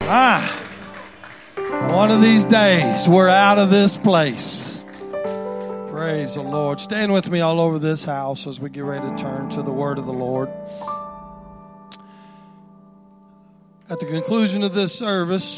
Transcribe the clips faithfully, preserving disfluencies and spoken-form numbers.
Ah, one of these days we're out of this place. Praise the Lord. Stand with me all over this house as we get ready to turn to the word of the Lord. At the conclusion of this service,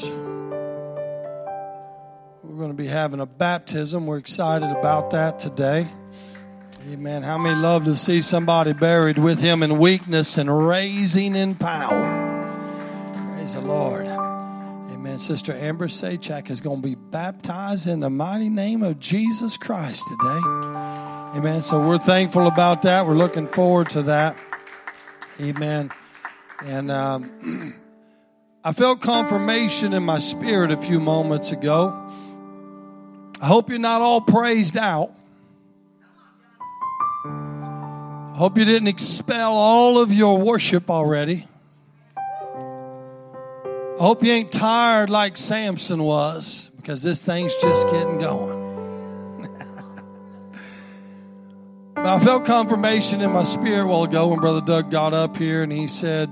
we're going to be having a baptism. We're excited about that today. Amen. How many love to see somebody buried with him in weakness and raising in power? Praise the Lord. Amen. Sister Amber Sachak is going to be baptized in the mighty name of Jesus Christ today. Amen. So we're thankful about that. We're looking forward to that. Amen. And um, I felt confirmation in my spirit a few moments ago. I hope you're not all praised out. I hope you didn't expel all of your worship already. I hope you ain't tired like Samson was, because this thing's just getting going. But I felt confirmation in my spirit a while ago when Brother Doug got up here and he said,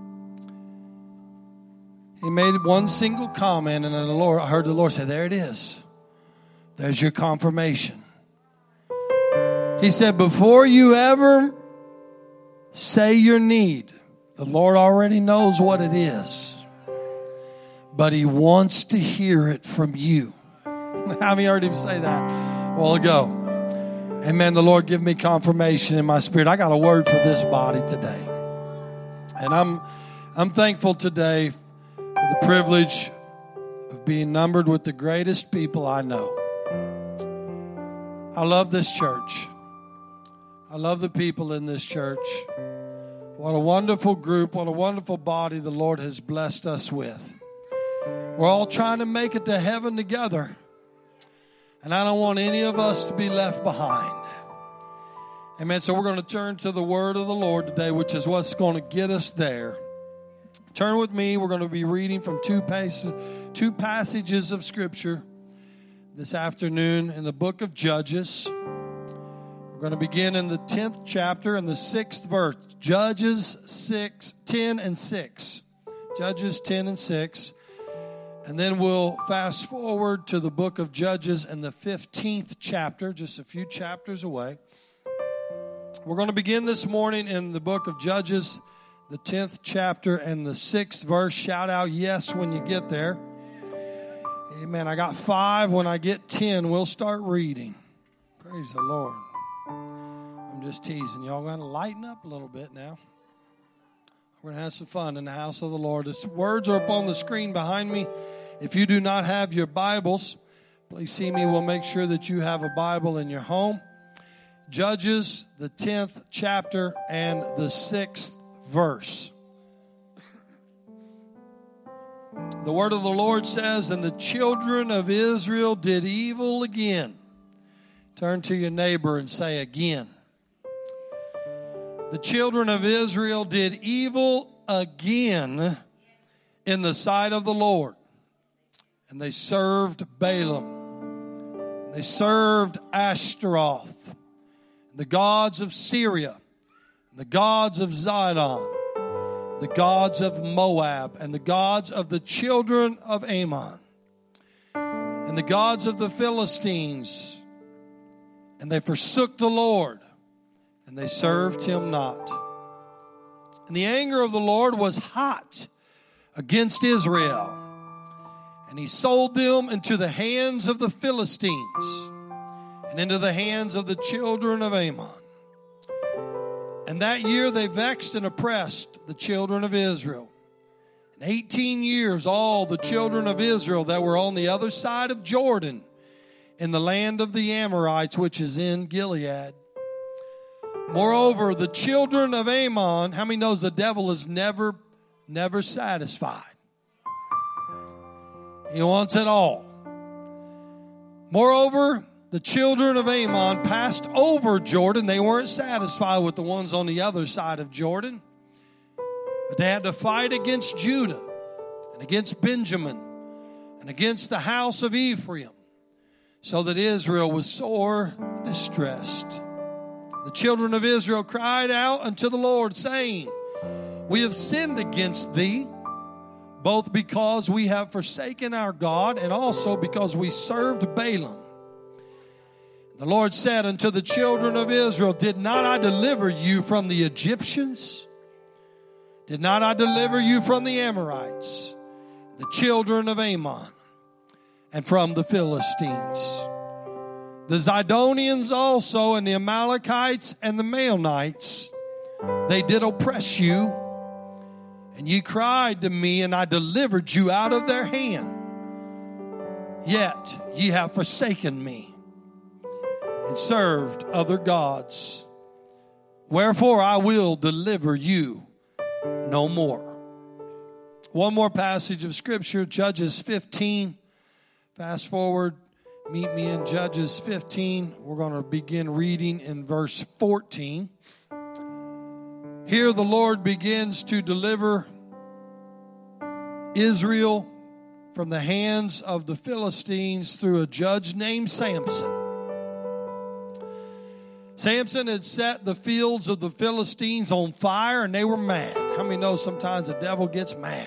he made one single comment, and then the Lord, I heard the Lord say, there it is. There's your confirmation. He said, before you ever say your need, the Lord already knows what it is. But he wants to hear it from you. How many heard him say that a while ago? Amen. The Lord give me confirmation in my spirit. I got a word for this body today. And I'm I'm thankful today for the privilege of being numbered with the greatest people I know. I love this church. I love the people in this church. What a wonderful group, what a wonderful body the Lord has blessed us with. We're all trying to make it to heaven together. And I don't want any of us to be left behind. Amen. So we're going to turn to the word of the Lord today, which is what's going to get us there. Turn with me. We're going to be reading from two passages, two passages of Scripture this afternoon in the book of Judges. We're going to begin in the tenth chapter and the sixth verse. Judges six, ten and six. Judges ten and six. And then we'll fast forward to the book of Judges in the fifteenth chapter, just a few chapters away. We're going to begin this morning in the book of Judges, the tenth chapter and the sixth verse. Shout out yes when you get there. Amen. I got five. When I get ten, we'll start reading. Praise the Lord. I'm just teasing. Y'all going to lighten up a little bit now. We're going to have some fun in the house of the Lord. The words are up on the screen behind me. If you do not have your Bibles, please see me. We'll make sure that you have a Bible in your home. Judges, the tenth chapter and the sixth verse. The word of the Lord says, and the children of Israel did evil again. Turn to your neighbor and say again. The children of Israel did evil again in the sight of the Lord. And they served Balaam. They served Ashtaroth, the gods of Syria, the gods of Zidon, the gods of Moab, and the gods of the children of Ammon, and the gods of the Philistines. And they forsook the Lord, and they served him not. And the anger of the Lord was hot against Israel, and he sold them into the hands of the Philistines and into the hands of the children of Ammon. And that year they vexed and oppressed the children of Israel. In eighteen years, all the children of Israel that were on the other side of Jordan, in the land of the Amorites, which is in Gilead. Moreover, the children of Ammon, how many knows the devil is never, never satisfied? He wants it all. Moreover, the children of Ammon passed over Jordan. They weren't satisfied with the ones on the other side of Jordan. But they had to fight against Judah and against Benjamin and against the house of Ephraim, so that Israel was sore distressed. The children of Israel cried out unto the Lord, saying, we have sinned against thee. both because we have forsaken our God and also because we served Balaam. The Lord said unto the children of Israel, did not I deliver you from the Egyptians? Did not I deliver you from the Amorites, the children of Ammon, and from the Philistines? The Zidonians also, and the Amalekites, and the Maonites, they did oppress you. And ye cried to me, and I delivered you out of their hand. Yet ye have forsaken me, and served other gods. Wherefore I will deliver you no more. One more passage of Scripture, Judges fifteen. Fast forward, meet me in Judges fifteen. We're going to begin reading in verse fourteen. Here the Lord begins to deliver Israel from the hands of the Philistines through a judge named Samson. Samson had set the fields of the Philistines on fire, and they were mad. How many know sometimes the devil gets mad?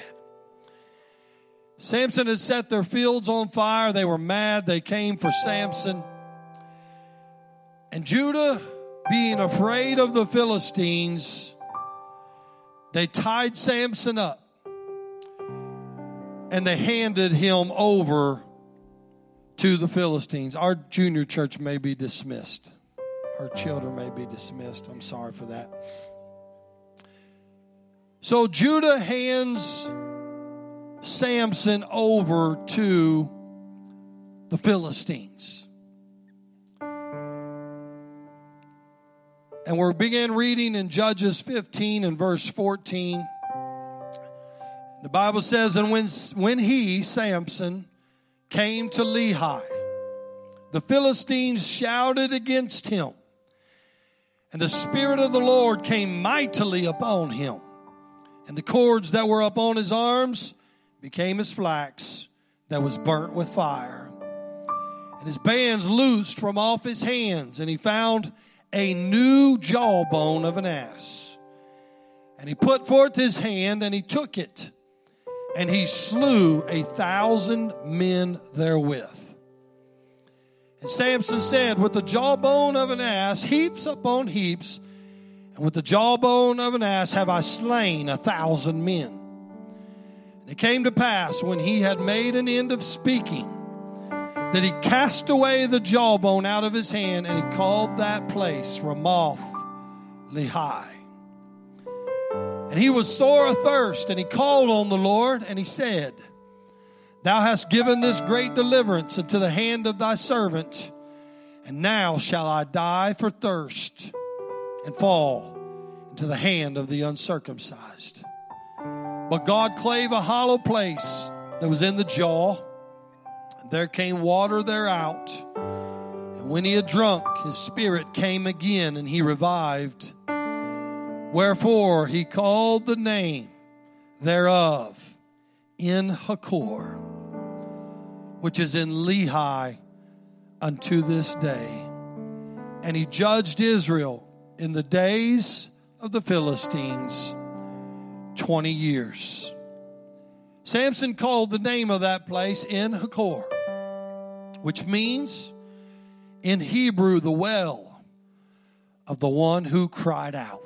Samson had set their fields on fire. They were mad. They came for Samson. And Judah, being afraid of the Philistines, they tied Samson up, and they handed him over to the Philistines. Our junior church may be dismissed. Our children may be dismissed. I'm sorry for that. So Judah hands Samson over to the Philistines. And we're beginning reading in Judges fifteen and verse fourteen. The Bible says, and when, when he, Samson, came to Lehi, the Philistines shouted against him, and the Spirit of the Lord came mightily upon him, and the cords that were upon his arms became as flax that was burnt with fire. And his bands loosed from off his hands, and he found a new jawbone of an ass. And he put forth his hand, and he took it, and he slew a thousand men therewith. And Samson said, with the jawbone of an ass, heaps upon heaps, and with the jawbone of an ass have I slain a thousand men. And it came to pass, when he had made an end of speaking, that he cast away the jawbone out of his hand, and he called that place Ramoth Lehi. And he was sore athirst, and he called on the Lord, and he said, thou hast given this great deliverance into the hand of thy servant, and now shall I die for thirst and fall into the hand of the uncircumcised. But God clave a hollow place that was in the jaw, and there came water thereout. And when he had drunk, his spirit came again, and he revived. Wherefore he called the name thereof En-hakkore, which is in Lehi unto this day. And he judged Israel in the days of the Philistines twenty years. Samson called the name of that place En-hakkore, which means in Hebrew the well of the one who cried out.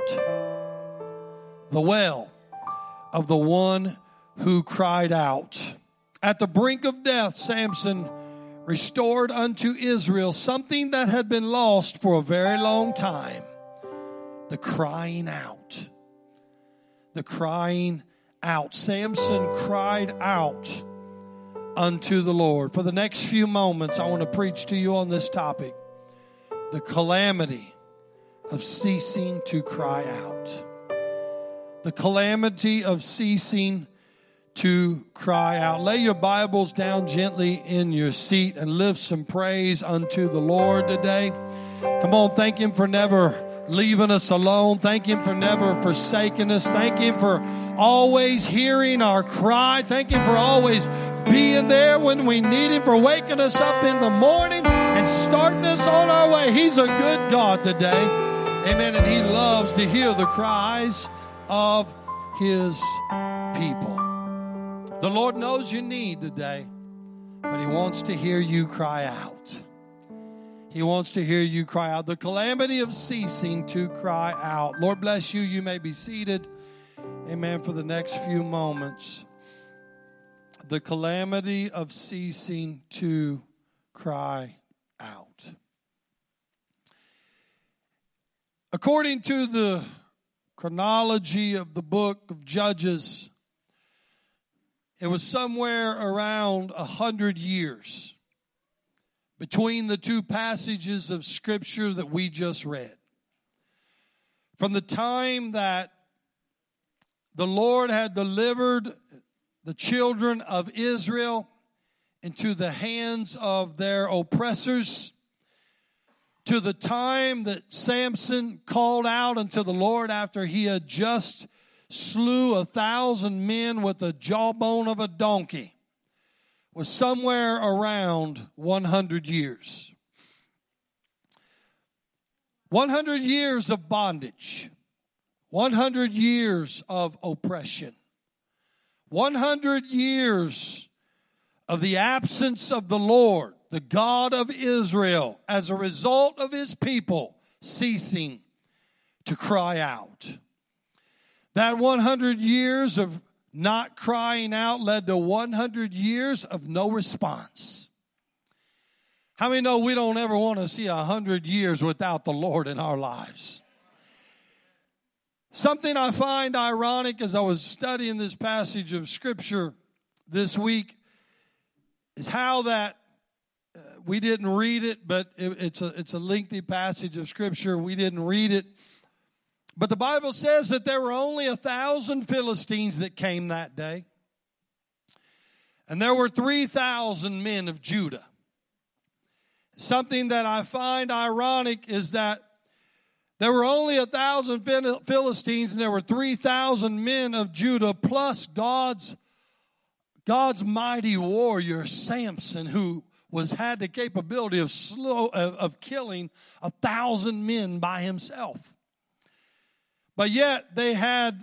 The well of the one who cried out. At the brink of death, Samson restored unto Israel something that had been lost for a very long time. The crying out. The crying out. Samson cried out unto the Lord. For the next few moments, I want to preach to you on this topic. The calamity of ceasing to cry out. The calamity of ceasing to cry out. Lay your Bibles down gently in your seat and lift some praise unto the Lord today. Come on, thank Him for never leaving us alone. Thank Him for never forsaking us. Thank Him for always hearing our cry. Thank Him for always being there when we need Him, for waking us up in the morning and starting us on our way. He's a good God today. Amen. And He loves to hear the cries of His people. The Lord knows your need today, but He wants to hear you cry out. He wants to hear you cry out. The calamity of ceasing to cry out. Lord bless you. You may be seated. Amen. For the next few moments. The calamity of ceasing to cry out. According to the chronology of the book of Judges, it was somewhere around a hundred years between the two passages of Scripture that we just read. From the time that the Lord had delivered the children of Israel into the hands of their oppressors, to the time that Samson called out unto the Lord after he had just slew a thousand men with the jawbone of a donkey, was somewhere around one hundred years. one hundred years of bondage. one hundred years of oppression. one hundred years of the absence of the Lord, the God of Israel, as a result of His people ceasing to cry out. That one hundred years of not crying out led to one hundred years of no response. How many know we don't ever want to see one hundred years without the Lord in our lives? Something I find ironic as I was studying this passage of Scripture this week is how that uh, we didn't read it, but it, it's a it's a lengthy passage of Scripture. We didn't read it. But the Bible says that there were only a thousand Philistines that came that day. And there were three thousand men of Judah. Something that I find ironic is that there were only a thousand Philistines and there were three thousand men of Judah, plus God's, God's mighty warrior, Samson, who was had the capability of, slow, of, of killing a thousand men by himself. But yet they had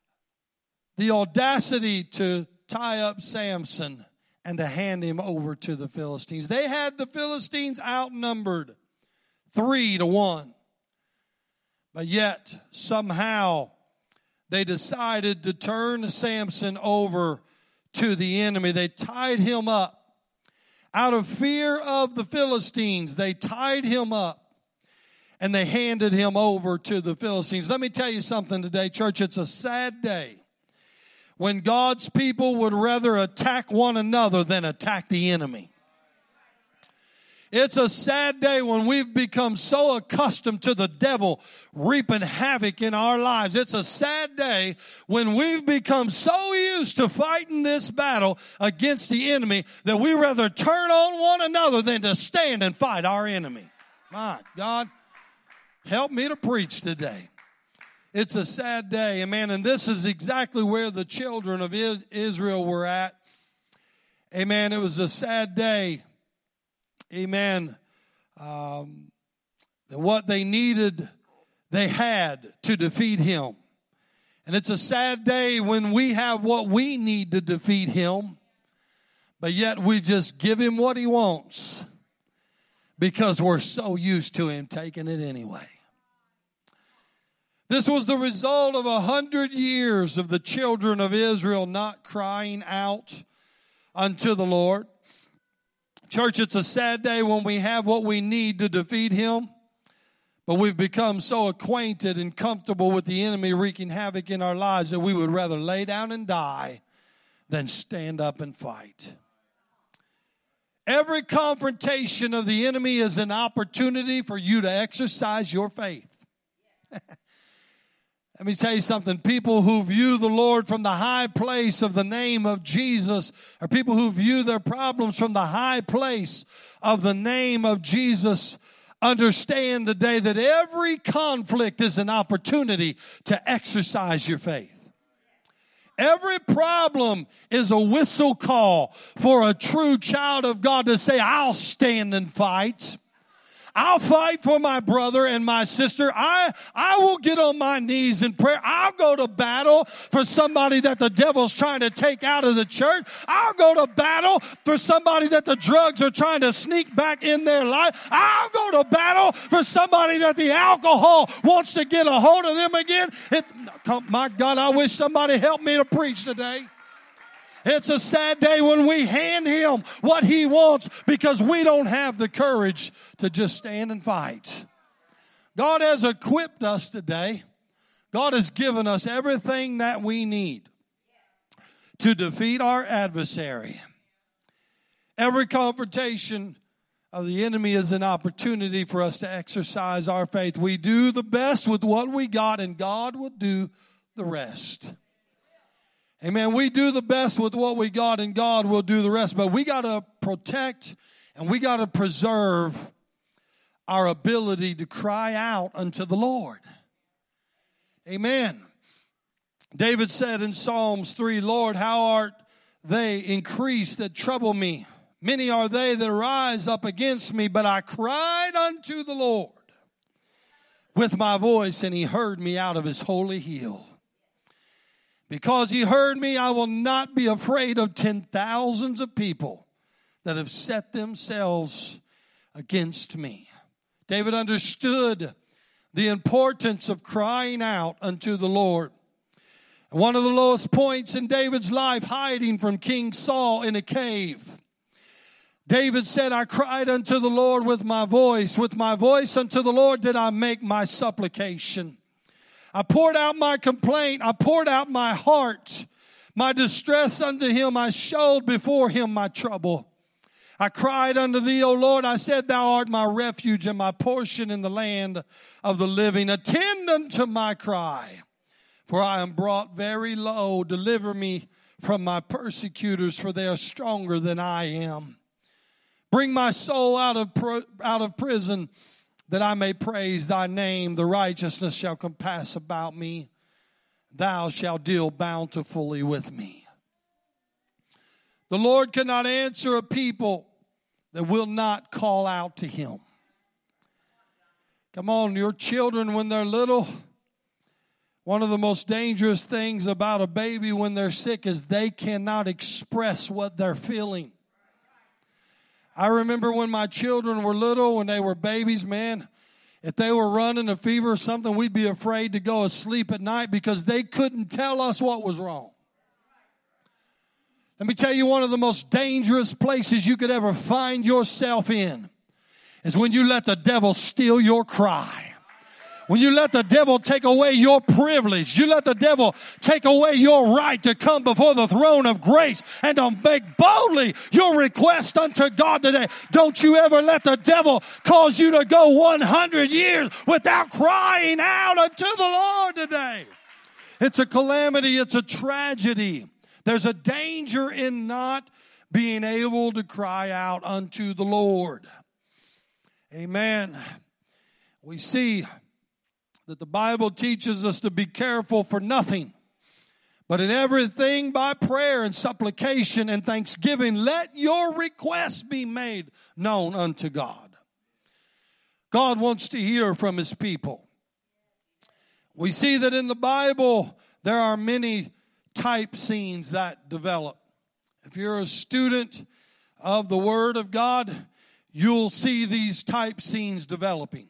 the audacity to tie up Samson and to hand him over to the Philistines. They had the Philistines outnumbered three to one. But yet somehow they decided to turn Samson over to the enemy. They tied him up. Out of fear of the Philistines, they tied him up. And they handed him over to the Philistines. Let me tell you something today, church. It's a sad day when God's people would rather attack one another than attack the enemy. It's a sad day when we've become so accustomed to the devil reaping havoc in our lives. It's a sad day when we've become so used to fighting this battle against the enemy that we rather turn on one another than to stand and fight our enemy. My God. Help me to preach today. It's a sad day, amen. And this is exactly where the children of Israel were at. Amen. It was a sad day. Amen. Um, what they needed, they had to defeat him. And it's a sad day when we have what we need to defeat him, but yet we just give him what he wants because we're so used to him taking it anyway. This was the result of a hundred years of the children of Israel not crying out unto the Lord. Church, it's a sad day when we have what we need to defeat him, but we've become so acquainted and comfortable with the enemy wreaking havoc in our lives that we would rather lay down and die than stand up and fight. Every confrontation of the enemy is an opportunity for you to exercise your faith. Let me tell you something. People who view the Lord from the high place of the name of Jesus, or people who view their problems from the high place of the name of Jesus, understand today that every conflict is an opportunity to exercise your faith. Every problem is a whistle call for a true child of God to say, I'll stand and fight. I'll fight for my brother and my sister. I, I will get on my knees in prayer. I'll go to battle for somebody that the devil's trying to take out of the church. I'll go to battle for somebody that the drugs are trying to sneak back in their life. I'll go to battle for somebody that the alcohol wants to get a hold of them again. It, my God, I wish somebody helped me to preach today. It's a sad day when we hand him what he wants because we don't have the courage to just stand and fight. God has equipped us today. God has given us everything that we need to defeat our adversary. Every confrontation of the enemy is an opportunity for us to exercise our faith. We do the best with what we got, and God will do the rest. Amen. We do the best with what we got, and God will do the rest. But we got to protect and we got to preserve our ability to cry out unto the Lord. Amen. David said in Psalms three, Lord, how art they increased that trouble me? Many are they that rise up against me, but I cried unto the Lord with my voice, and he heard me out of his holy hill. Because he heard me, I will not be afraid of ten thousands of people that have set themselves against me. David understood the importance of crying out unto the Lord. One of the lowest points in David's life, hiding from King Saul in a cave. David said, I cried unto the Lord with my voice. With my voice unto the Lord did I make my supplication. I poured out my complaint. I poured out my heart. My distress unto him I showed before him my trouble. I cried unto thee, O Lord. I said, thou art my refuge and my portion in the land of the living. Attend unto my cry, for I am brought very low. Deliver me from my persecutors, for they are stronger than I am. Bring my soul out of out of prison, that I may praise thy name. The righteousness shall compass about me. Thou shalt deal bountifully with me. The Lord cannot answer a people that will not call out to him. Come on, your children when they're little, one of the most dangerous things about a baby when they're sick is they cannot express what they're feeling. I remember when my children were little, when they were babies, man, if they were running a fever or something, we'd be afraid to go to sleep at night because they couldn't tell us what was wrong. Let me tell you, one of the most dangerous places you could ever find yourself in is when you let the devil steal your cry. When you let the devil take away your privilege, you let the devil take away your right to come before the throne of grace and to make boldly your request unto God today. Don't you ever let the devil cause you to go one hundred years without crying out unto the Lord today. It's a calamity. It's a tragedy. There's a danger in not being able to cry out unto the Lord. Amen. We see that the Bible teaches us to be careful for nothing, but in everything by prayer and supplication and thanksgiving, let your requests be made known unto God. God wants to hear from his people. We see that in the Bible, there are many type scenes that develop. If you're a student of the Word of God, you'll see these type scenes developing.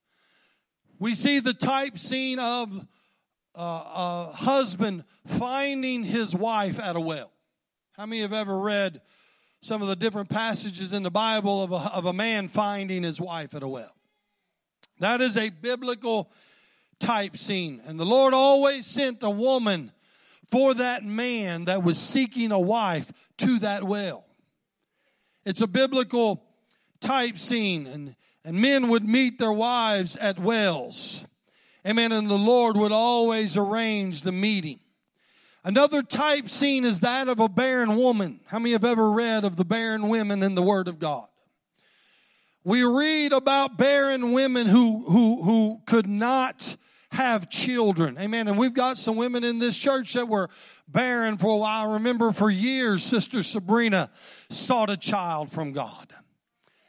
We see the type scene of uh, a husband finding his wife at a well. How many have ever read some of the different passages in the Bible of a, of a man finding his wife at a well? That is a biblical type scene. And the Lord always sent a woman for that man that was seeking a wife to that well. It's a biblical type scene, and And men would meet their wives at wells. Amen. And the Lord would always arrange the meeting. Another type scene is that of a barren woman. How many have ever read of the barren women in the Word of God? We read about barren women who, who, who could not have children. Amen. And we've got some women in this church that were barren for a while. I remember for years, Sister Sabrina sought a child from God.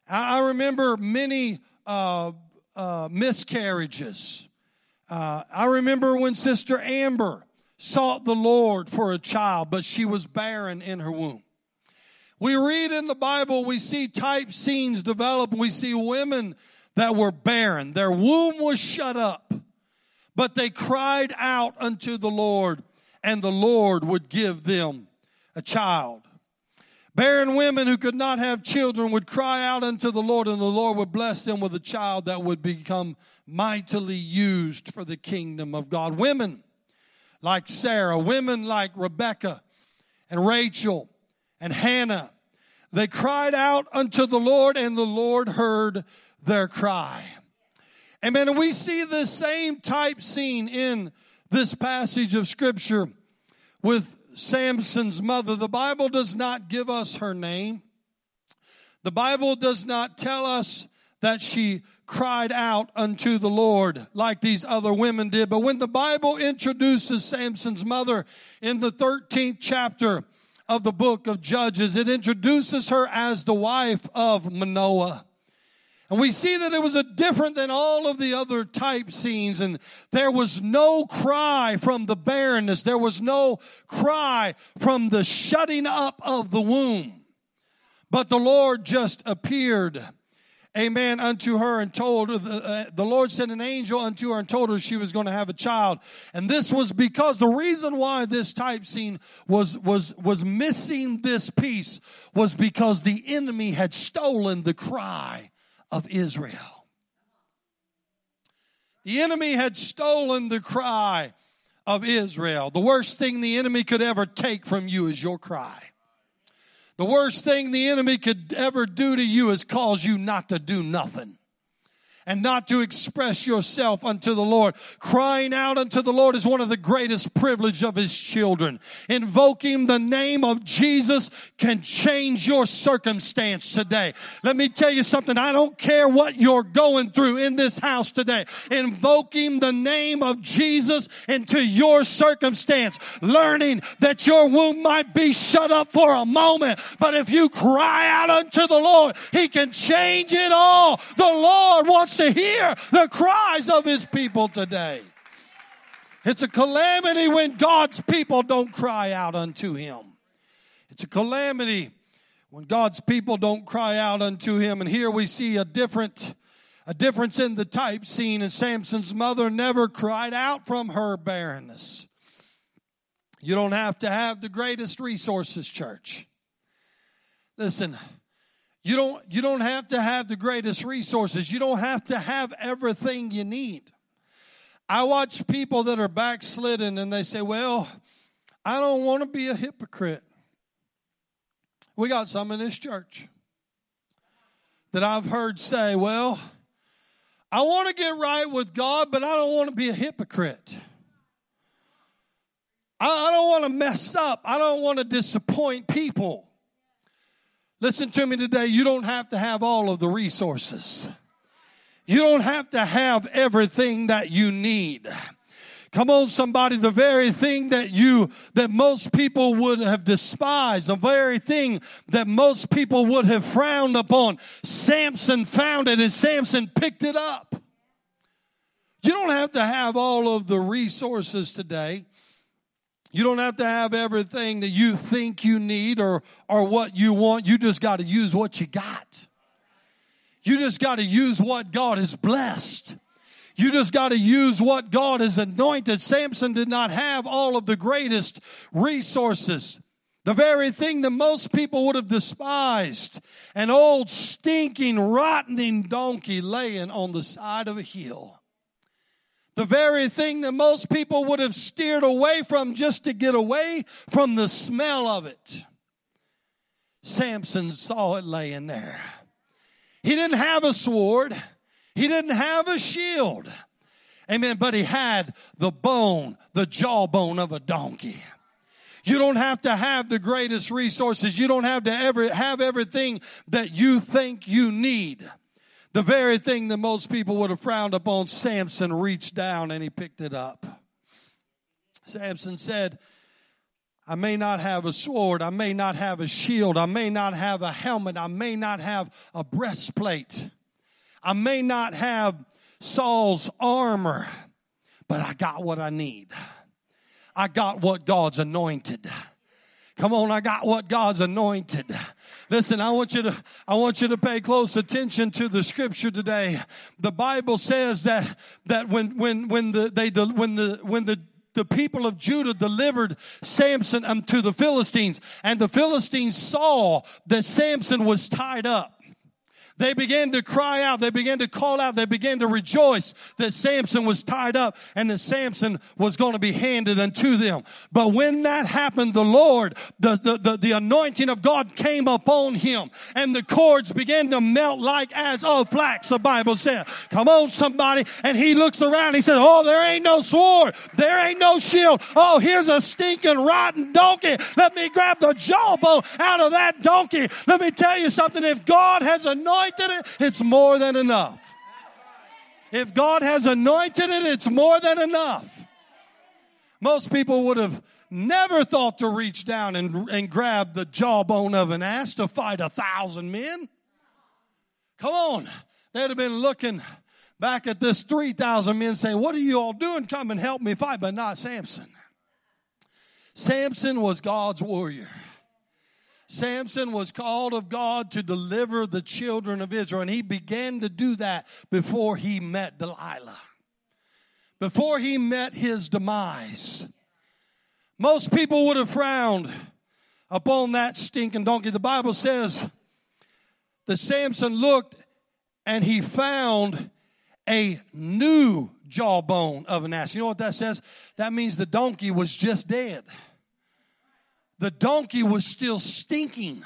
I, I remember many uh, uh, miscarriages. Uh, I remember when Sister Amber sought the Lord for a child, but she was barren in her womb. We read in the Bible, we see type scenes develop. We see women that were barren. Their womb was shut up, but they cried out unto the Lord, and the Lord would give them a child. Barren women who could not have children would cry out unto the Lord, and the Lord would bless them with a child that would become mightily used for the kingdom of God. Women like Sarah, women like Rebecca and Rachel and Hannah, they cried out unto the Lord, and the Lord heard their cry. Amen. And we see this same type scene in this passage of Scripture with Samson's mother. The Bible does not give us her name. The Bible does not tell us that she cried out unto the Lord like these other women did. But when the Bible introduces Samson's mother in the thirteenth chapter of the book of Judges, it introduces her as the wife of Manoah. And we see that it was a different than all of the other type scenes. And there was no cry from the barrenness. There was no cry from the shutting up of the womb. But the Lord just appeared, amen, unto her and told her, the, uh, the Lord sent an angel unto her and told her she was going to have a child. And this was because the reason why this type scene was, was, was missing this piece was because the enemy had stolen the cry of Israel. The enemy had stolen the cry of Israel. The worst thing the enemy could ever take from you is your cry. The worst thing the enemy could ever do to you is cause you not to do nothing and not to express yourself unto the Lord. Crying out unto the Lord is one of the greatest privileges of His children. Invoking the name of Jesus can change your circumstance today. Let me tell you something. I don't care what you're going through in this house today. Invoking the name of Jesus into your circumstance. Learning that your womb might be shut up for a moment, but if you cry out unto the Lord, He can change it all. The Lord wants to hear the cries of His people today. It's a calamity when God's people don't cry out unto Him. It's a calamity when God's people don't cry out unto Him. And here we see a different, a difference in the type scene. And Samson's mother never cried out from her barrenness. You don't have to have the greatest resources, church. Listen, You don't, you don't have to have the greatest resources. You don't have to have everything you need. I watch people that are backslidden and they say, well, I don't want to be a hypocrite. We got some in this church that I've heard say, well, I want to get right with God, but I don't want to be a hypocrite. I, I don't want to mess up. I don't want to disappoint people. Listen to me today. You don't have to have all of the resources. You don't have to have everything that you need. Come on, somebody. The very thing that you, that most people would have despised, the very thing that most people would have frowned upon, Samson found it and Samson picked it up. You don't have to have all of the resources today. You don't have to have everything that you think you need or, or what you want. You just got to use what you got. You just got to use what God has blessed. You just got to use what God has anointed. Samson did not have all of the greatest resources. The very thing that most people would have despised. An old stinking, rotting donkey laying on the side of a hill. The very thing that most people would have steered away from just to get away from the smell of it. Samson saw it laying there. He didn't have a sword. He didn't have a shield. Amen. But he had the bone, the jawbone of a donkey. You don't have to have the greatest resources. You don't have to ever have everything that you think you need. The very thing that most people would have frowned upon, Samson reached down and he picked it up. Samson said, I may not have a sword. I may not have a shield. I may not have a helmet. I may not have a breastplate. I may not have Saul's armor, but I got what I need. I got what God's anointed. Come on, I got what God's anointed. Listen, I want you to I want you to pay close attention to the scripture today. The Bible says that that when when when the they when the when the the people of Judah delivered Samson unto the Philistines, and the Philistines saw that Samson was tied up. They began to cry out. They began to call out. They began to rejoice that Samson was tied up and that Samson was going to be handed unto them. But when that happened, the Lord, the, the, the, the anointing of God came upon him, and the cords began to melt like as of flax, the Bible said. Come on, somebody. And he looks around. He says, oh, there ain't no sword. There ain't no shield. Oh, here's a stinking rotten donkey. Let me grab the jawbone out of that donkey. Let me tell you something. If God has anointed it, it's more than enough. If God has anointed it, it's more than enough. Most people would have never thought to reach down and, and grab the jawbone of an ass to fight a thousand men. Come on. They'd have been looking back at this three thousand men saying, what are you all doing? Come and help me fight. But not Samson. Samson was God's warrior. Samson was called of God to deliver the children of Israel, and he began to do that before he met Delilah, before he met his demise. Most people would have frowned upon that stinking donkey. The Bible says that Samson looked and he found a new jawbone of an ass. You know what that says? That means the donkey was just dead. The donkey was still stinking.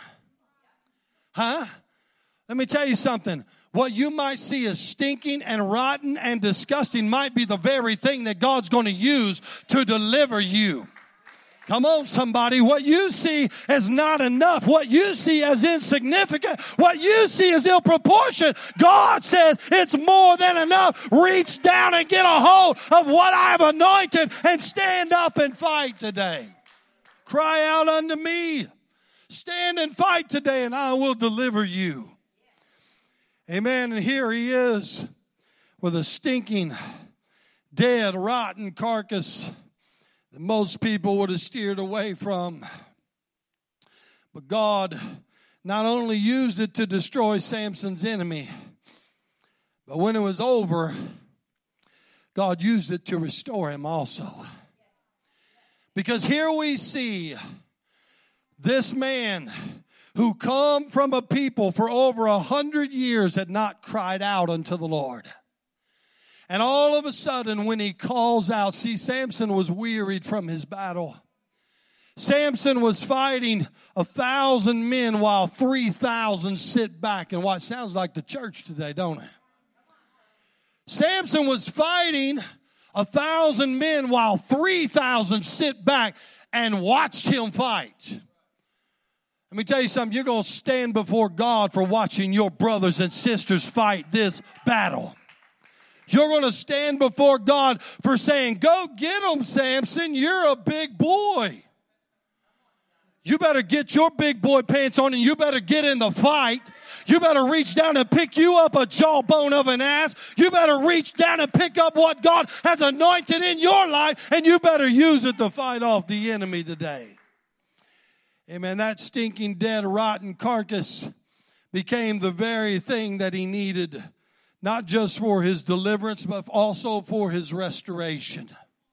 Huh? Let me tell you something. What you might see as stinking and rotten and disgusting might be the very thing that God's going to use to deliver you. Come on, somebody. What you see as not enough, what you see as insignificant, what you see as ill proportioned, God says it's more than enough. Reach down and get a hold of what I've anointed and stand up and fight today. Cry out unto me. Stand and fight today, and I will deliver you. Amen. And here he is with a stinking, dead, rotten carcass that most people would have steered away from. But God not only used it to destroy Samson's enemy, but when it was over, God used it to restore him also. Because here we see this man who come from a people for over a hundred years had not cried out unto the Lord. And all of a sudden when he calls out, see, Samson was wearied from his battle. Samson was fighting a thousand men while three thousand sit back and watch. Sounds like the church today, don't it? Samson was fighting a thousand men while three thousand sit back and watched him fight. Let me tell you something. You're going to stand before God for watching your brothers and sisters fight this battle. You're going to stand before God for saying, go get them, Samson. You're a big boy. You better get your big boy pants on and you better get in the fight. You better reach down and pick you up a jawbone of an ass. You better reach down and pick up what God has anointed in your life, and you better use it to fight off the enemy today. Amen. That stinking, dead, rotten carcass became the very thing that he needed, not just for his deliverance, but also for his restoration.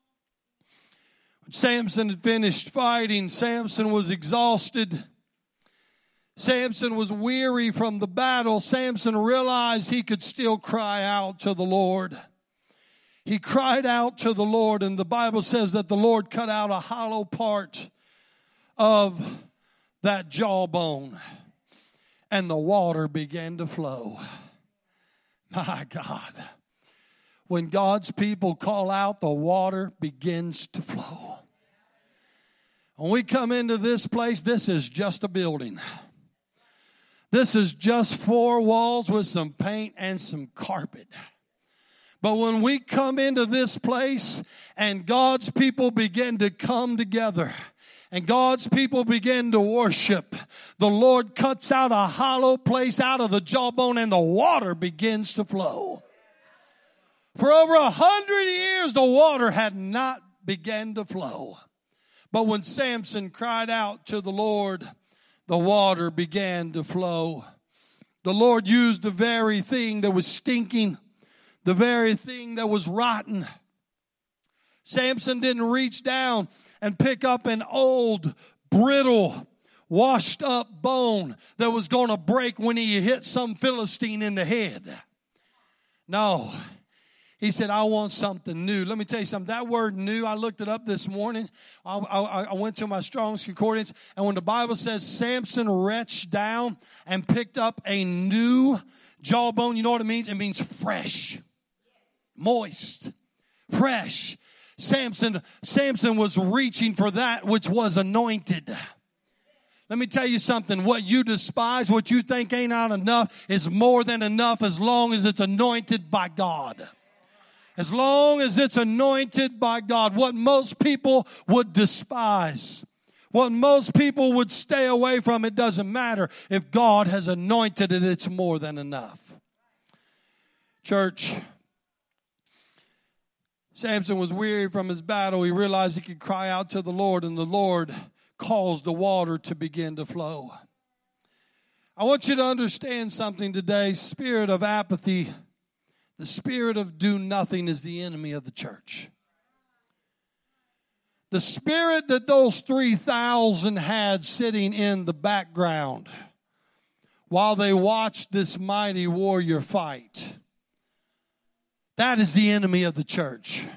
When Samson had finished fighting, Samson was exhausted. Samson was weary from the battle. Samson realized he could still cry out to the Lord. He cried out to the Lord, and the Bible says that the Lord cut out a hollow part of that jawbone, and the water began to flow. My God. When God's people call out, the water begins to flow. When we come into this place, this is just a building. This is just four walls with some paint and some carpet. But when we come into this place and God's people begin to come together and God's people begin to worship, the Lord cuts out a hollow place out of the jawbone and the water begins to flow. For over a hundred years, the water had not begun to flow. But when Samson cried out to the Lord, the water began to flow. The Lord used the very thing that was stinking, the very thing that was rotten. Samson didn't reach down and pick up an old, brittle, washed up bone that was going to break when he hit some Philistine in the head. No. He said, I want something new. Let me tell you something. That word new, I looked it up this morning. I, I, I went to my Strong's Concordance, and when the Bible says Samson reached down and picked up a new jawbone, you know what it means? It means fresh, moist, fresh. Samson, Samson was reaching for that which was anointed. Let me tell you something. What you despise, what you think ain't not enough, is more than enough as long as it's anointed by God. As long as it's anointed by God. What most people would despise, what most people would stay away from, it doesn't matter. If God has anointed it, it's more than enough. Church, Samson was weary from his battle. He realized he could cry out to the Lord, and the Lord caused the water to begin to flow. I want you to understand something today. Spirit of apathy, the spirit of do nothing is the enemy of the church. The spirit that those three thousand had sitting in the background while they watched this mighty warrior fight, that is the enemy of the church.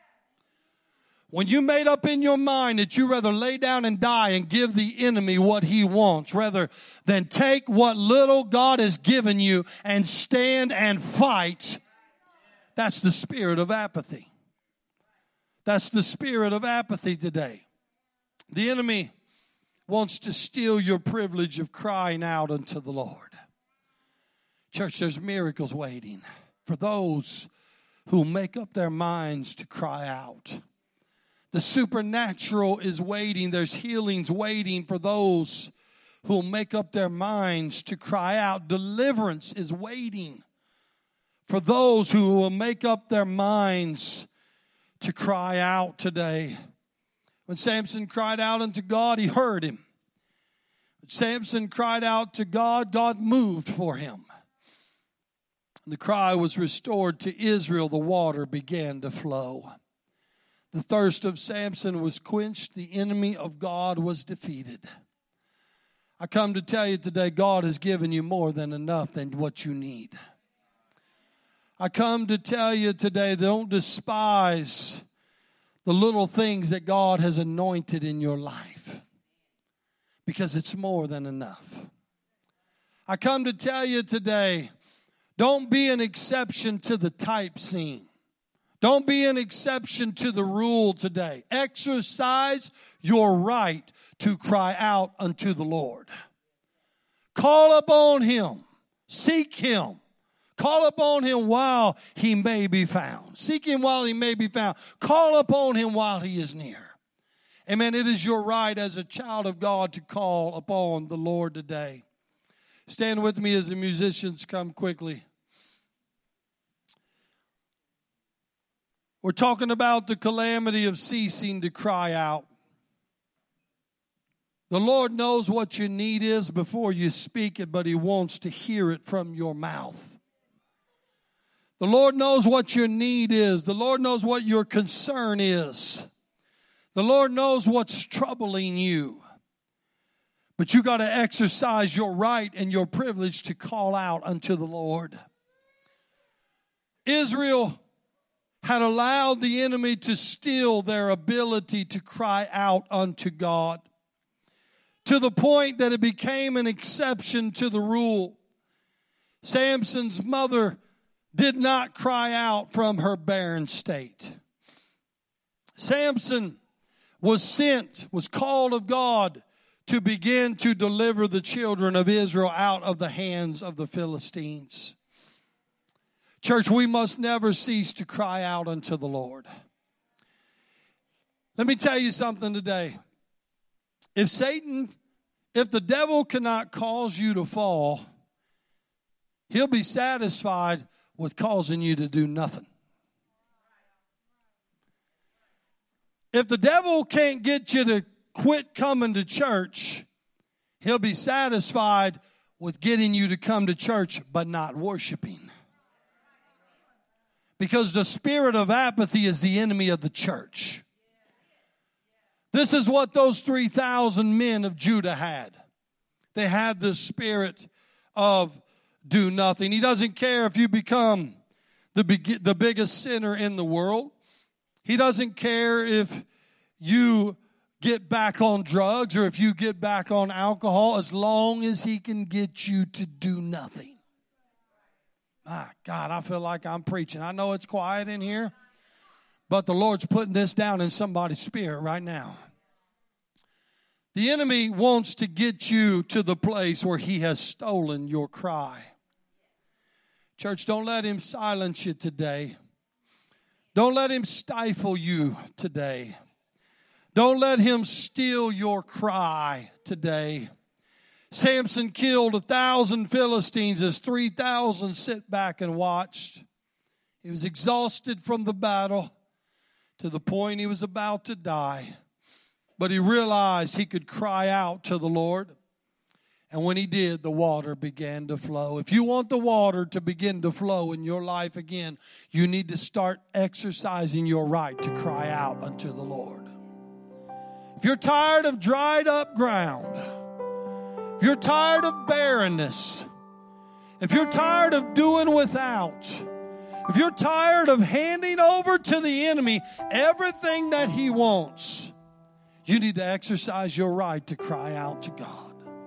When you made up in your mind that you rather lay down and die and give the enemy what he wants rather than take what little God has given you and stand and fight, that's the spirit of apathy. That's the spirit of apathy today. The enemy wants to steal your privilege of crying out unto the Lord. Church, there's miracles waiting for those who make up their minds to cry out. The supernatural is waiting. There's healings waiting for those who will make up their minds to cry out. Deliverance is waiting for those who will make up their minds to cry out today. When Samson cried out unto God, he heard him. When Samson cried out to God, God moved for him. The cry was restored to Israel. The water began to flow. The thirst of Samson was quenched. The enemy of God was defeated. I come to tell you today, God has given you more than enough than what you need. I come to tell you today, don't despise the little things that God has anointed in your life, because it's more than enough. I come to tell you today, don't be an exception to the type scene. Don't be an exception to the rule today. Exercise your right to cry out unto the Lord. Call upon Him. Seek Him. Call upon Him while He may be found. Seek Him while He may be found. Call upon Him while He is near. Amen. It is your right as a child of God to call upon the Lord today. Stand with me as the musicians come quickly. We're talking about the calamity of ceasing to cry out. The Lord knows what your need is before you speak it, but He wants to hear it from your mouth. The Lord knows what your need is. The Lord knows what your concern is. The Lord knows what's troubling you. But you got to exercise your right and your privilege to call out unto the Lord. Israel had allowed the enemy to steal their ability to cry out unto God, to the point that it became an exception to the rule. Samson's mother did not cry out from her barren state. Samson was sent, was called of God to begin to deliver the children of Israel out of the hands of the Philistines. Church, we must never cease to cry out unto the Lord. Let me tell you something today. If Satan, if the devil cannot cause you to fall, he'll be satisfied with causing you to do nothing. If the devil can't get you to quit coming to church, he'll be satisfied with getting you to come to church but not worshiping. Because the spirit of apathy is the enemy of the church. This is what those three thousand men of Judah had. They had the spirit of do nothing. He doesn't care if you become the, big, the biggest sinner in the world. He doesn't care if you get back on drugs or if you get back on alcohol, as long as he can get you to do nothing. My God, I feel like I'm preaching. I know it's quiet in here, but the Lord's putting this down in somebody's spirit right now. The enemy wants to get you to the place where he has stolen your cry. Church, don't let him silence you today. Don't let him stifle you today. Don't let him steal your cry today. Samson killed a thousand Philistines as three thousand sit back and watched. He was exhausted from the battle to the point he was about to die. But he realized he could cry out to the Lord. And when he did, the water began to flow. If you want the water to begin to flow in your life again, you need to start exercising your right to cry out unto the Lord. If you're tired of dried up ground, if you're tired of barrenness, if you're tired of doing without, if you're tired of handing over to the enemy everything that he wants, you need to exercise your right to cry out to God.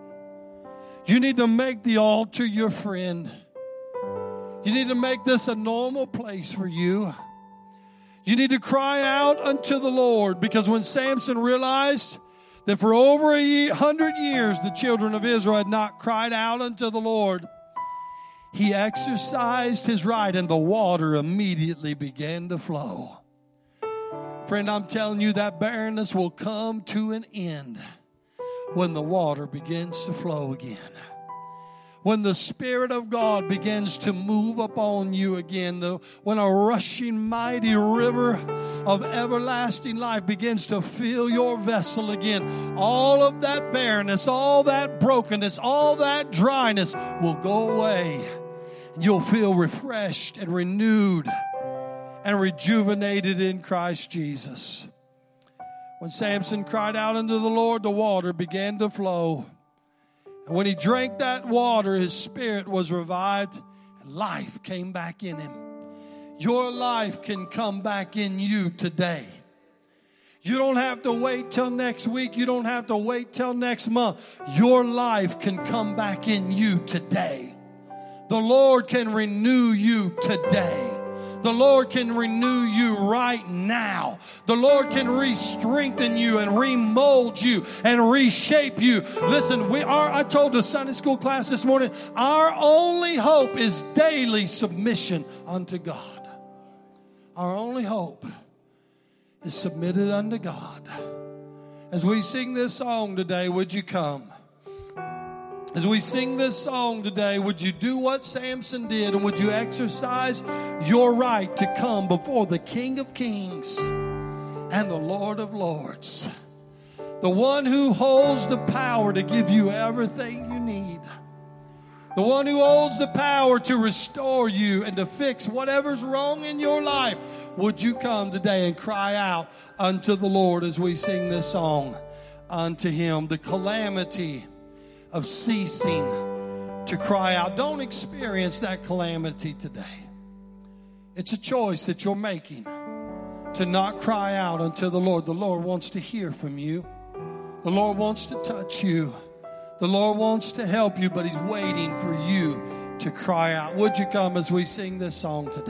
You need to make the altar your friend. You need to make this a normal place for you. You need to cry out unto the Lord, because when Samson realized that for over a hundred years the children of Israel had not cried out unto the Lord, he exercised his right and the water immediately began to flow. Friend, I'm telling you that barrenness will come to an end when the water begins to flow again. When the Spirit of God begins to move upon you again, the, when a rushing mighty river of everlasting life begins to fill your vessel again, all of that barrenness, all that brokenness, all that dryness will go away. You'll feel refreshed and renewed and rejuvenated in Christ Jesus. When Samson cried out unto the Lord, the water began to flow. And when he drank that water, his spirit was revived and life came back in him. Your life can come back in you today. You don't have to wait till next week. You don't have to wait till next month. Your life can come back in you today. The Lord can renew you today. The Lord can renew you right now. The Lord can re-strengthen you and remold you and reshape you. Listen, we are, I told the Sunday school class this morning, our only hope is daily submission unto God. Our only hope is submitted unto God. As we sing this song today, would you come? As we sing this song today, would you do what Samson did, and would you exercise your right to come before the King of Kings and the Lord of Lords, the one who holds the power to give you everything you need, the one who holds the power to restore you and to fix whatever's wrong in your life. Would you come today and cry out unto the Lord as we sing this song unto Him? The calamity of ceasing to cry out. Don't experience that calamity today. It's a choice that you're making to not cry out unto the Lord. The Lord wants to hear from you. The Lord wants to touch you. The Lord wants to help you, but He's waiting for you to cry out. Would you come as we sing this song today?